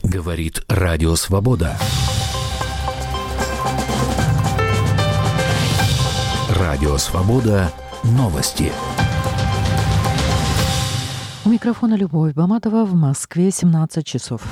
Говорит Радио Свобода. Радио Свобода. Новости. У микрофона Любовь Баматова. В Москве 17 часов.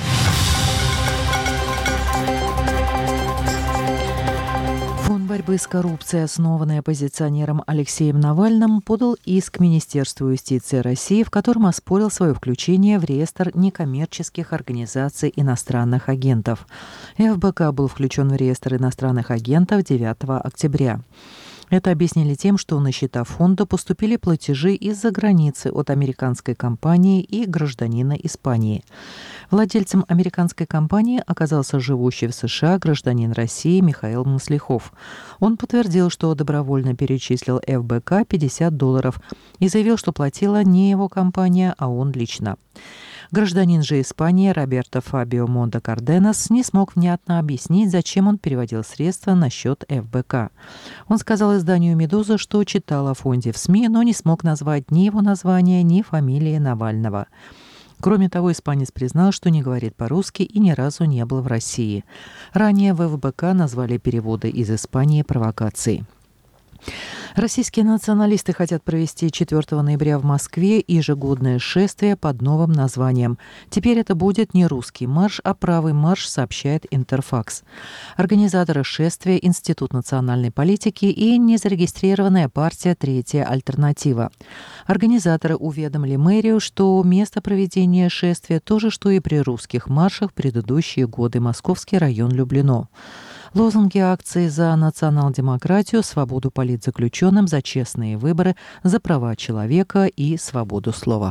Фонд борьбы с коррупцией, основанный оппозиционером Алексеем Навальным, подал иск Министерству юстиции России, в котором оспорил свое включение в реестр некоммерческих организаций иностранных агентов. ФБК был включен в реестр иностранных агентов 9 октября. Это объяснили тем, что на счета фонда поступили платежи из-за границы от американской компании и гражданина Испании. Владельцем американской компании оказался живущий в США гражданин России Михаил Маслихов. Он подтвердил, что добровольно перечислил ФБК $50 и заявил, что платила не его компания, а он лично. Гражданин же Испании Роберто Фабио Монте Карденас не смог внятно объяснить, зачем он переводил средства на счет ФБК. Он сказал изданию «Медуза», что читал о фонде в СМИ, но не смог назвать ни его названия, ни фамилии Навального. Кроме того, испанец признал, что не говорит по-русски и ни разу не был в России. Ранее в ФБК назвали переводы из Испании провокацией. Российские националисты хотят провести 4 ноября в Москве ежегодное шествие под новым названием. Теперь это будет не русский марш, а правый марш, сообщает Интерфакс. Организаторы шествия – Институт национальной политики и незарегистрированная партия «Третья альтернатива». Организаторы уведомили мэрию, что место проведения шествия то же, что и при русских маршах в предыдущие годы. Московский район Люблино. Лозунги акции за национал-демократию, свободу политзаключенным, за честные выборы, за права человека и свободу слова.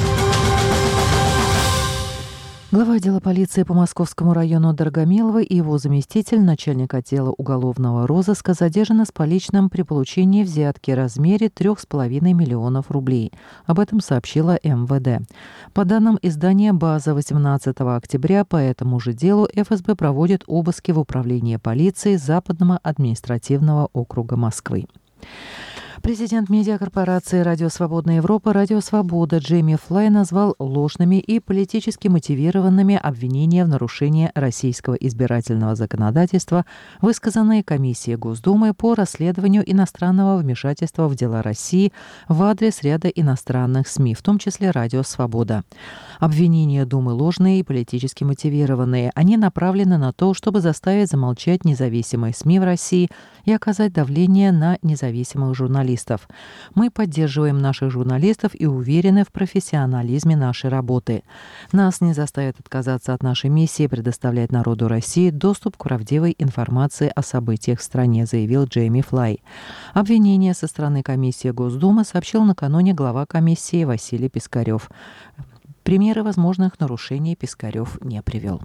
Глава отдела полиции по Московскому району Дорогомилово и его заместитель, начальник отдела уголовного розыска, задержаны с поличным при получении взятки в размере 3,5 миллионов рублей. Об этом сообщила МВД. По данным издания «База», 18 октября по этому же делу ФСБ проводит обыски в управлении полиции Западного административного округа Москвы. Президент медиакорпорации «Радио Свободная Европа» «Радио Свобода» Джейми Флай назвал ложными и политически мотивированными обвинения в нарушении российского избирательного законодательства, высказанные Комиссией Госдумы по расследованию иностранного вмешательства в дела России в адрес ряда иностранных СМИ, в том числе «Радио Свобода». Обвинения Думы ложные и политически мотивированные. Они направлены на то, чтобы заставить замолчать независимые СМИ в России и оказать давление на независимых журналистов. Мы поддерживаем наших журналистов и уверены в профессионализме нашей работы. Нас не заставят отказаться от нашей миссии предоставлять народу России доступ к правдивой информации о событиях в стране, заявил Джейми Флай. Обвинение со стороны Комиссии Госдумы сообщил накануне глава комиссии Василий Пискарев. Примеры возможных нарушений Пискарев не привел.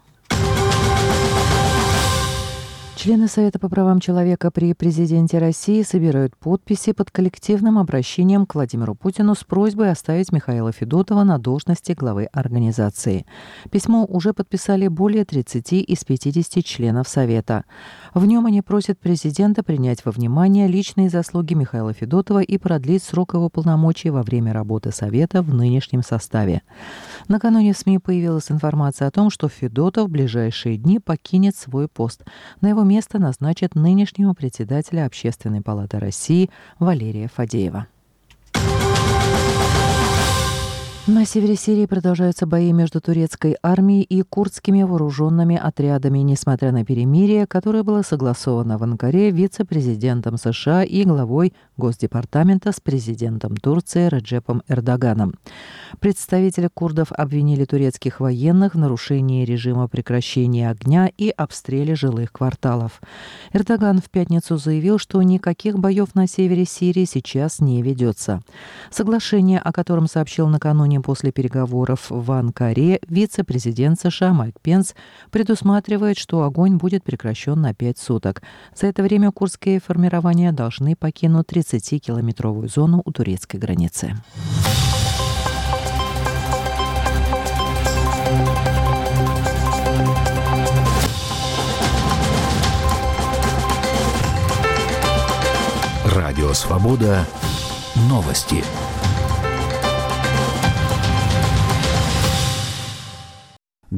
Члены Совета по правам человека при президенте России собирают подписи под коллективным обращением к Владимиру Путину с просьбой оставить Михаила Федотова на должности главы организации. Письмо уже подписали более 30 из 50 членов Совета. В нем они просят президента принять во внимание личные заслуги Михаила Федотова и продлить срок его полномочий во время работы Совета в нынешнем составе. Накануне в СМИ появилась информация о том, что Федотов в ближайшие дни покинет свой пост. На его место назначат нынешнего председателя Общественной палаты России Валерия Фадеева. На севере Сирии продолжаются бои между турецкой армией и курдскими вооруженными отрядами, несмотря на перемирие, которое было согласовано в Анкаре вице-президентом США и главой Госдепартамента с президентом Турции Реджепом Эрдоганом. Представители курдов обвинили турецких военных в нарушении режима прекращения огня и обстреле жилых кварталов. Эрдоган в пятницу заявил, что никаких боев на севере Сирии сейчас не ведется. Соглашение, о котором сообщил накануне после переговоров в Анкаре вице-президент США Майк Пенс, предусматривает, что огонь будет прекращен на 5 суток. За это время курдские формирования должны покинуть 30-километровую зону у турецкой границы. Радио Свобода. Новости.